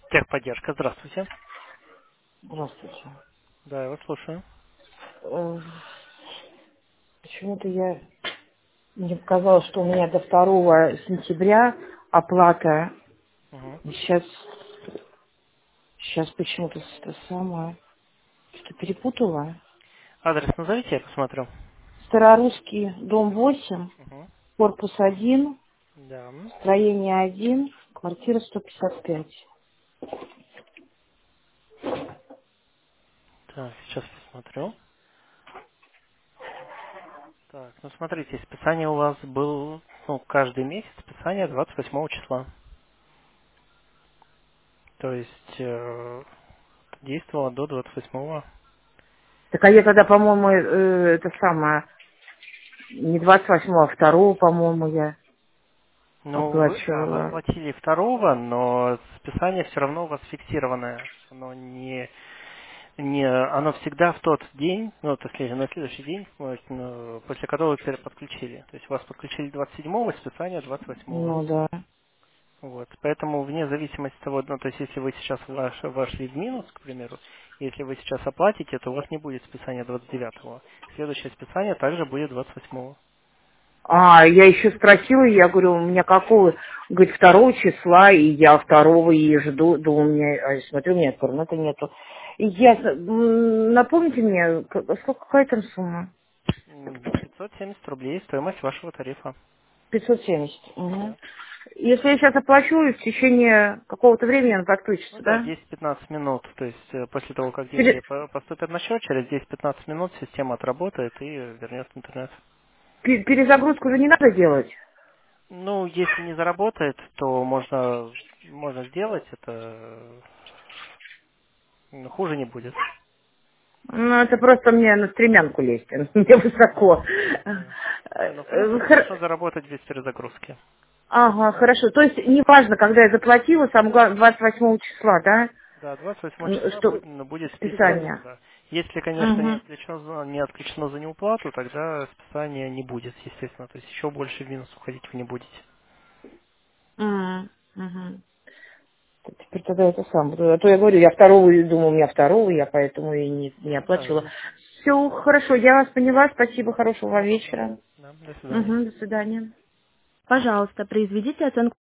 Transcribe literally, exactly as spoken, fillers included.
Техподдержка, здравствуйте. Здравствуйте. Да, я вас слушаю. Э, Почему-то я мне показалось, что у меня до второго сентября оплата. Мгм. Сейчас, сейчас почему-то это самое, что перепутала. Адрес назовите, я посмотрю. Старорусский, дом восемь, Мгм. корпус один, Да. строение один, квартира сто пятьдесят пять. Так, сейчас посмотрю. Так, ну смотрите, списание у вас было, ну, каждый месяц списание двадцать восьмого числа. То есть э, действовало до двадцать восьмого. Так а я тогда, по-моему, э, это самое, не двадцать восьмого, а второго, по-моему, я Ну, вы, да, вы оплачивала. оплатили второго, но списание все равно у вас фиксированное. Оно не Не, оно всегда в тот день, ну, то есть на следующий день, вот, ну, после которого вы переподключили. То есть вас подключили двадцать седьмого, списание двадцать восьмого. Ну да. Вот. Поэтому вне зависимости от того, ну, то есть если вы сейчас ваш- вошли в минус, к примеру, если вы сейчас оплатите, то у вас не будет списания двадцать девятого. Следующее списание также будет двадцать восьмого. А, я еще спросила, я говорю, у меня какого? Говорит, второго числа, и я второго и жду, думаю, у меня, а я смотрю, у меня интернета нету. И я, м, напомните мне, к- сколько, какая там сумма? М, пятьсот семьдесят рублей стоимость вашего тарифа. пятьсот семьдесят. Угу. Да. Если я сейчас оплачу, в течение какого-то времени он Ну подключится, да, да? десять-пятнадцать минут. То есть э, после того, как деньги Пере- по- поступят на счет, через десять-пятнадцать минут система отработает и вернет интернет. пе- перезагрузку же не надо делать? Ну, если не заработает, то можно, можно сделать, это э, хуже не будет. Ну, это просто мне на стремянку лезть, мне высоко. Ага, ага. Не, ну в Э, принципе можно хор- заработать без перезагрузки. Ага, хорошо. То есть неважно, когда я заплатила, сам гла- двадцать восьмого числа, да? Да, двадцать восьмого М, числа Что будет, ну, будет списываться, списание. да. Если, конечно, не Угу. отключено, не отключено за неуплату, тогда списания не будет, естественно. То есть еще больше в минус уходить вы не будете. Угу. Теперь тогда это сам. буду. А то я говорю, я второго, и думаю, у меня второго, я поэтому и не, не Ну да. оплачивала. Все, хорошо, я вас поняла. Спасибо, хорошего вам Мгм. вечера. Да, до свидания. Угу, до свидания. Пожалуйста, произведите оценку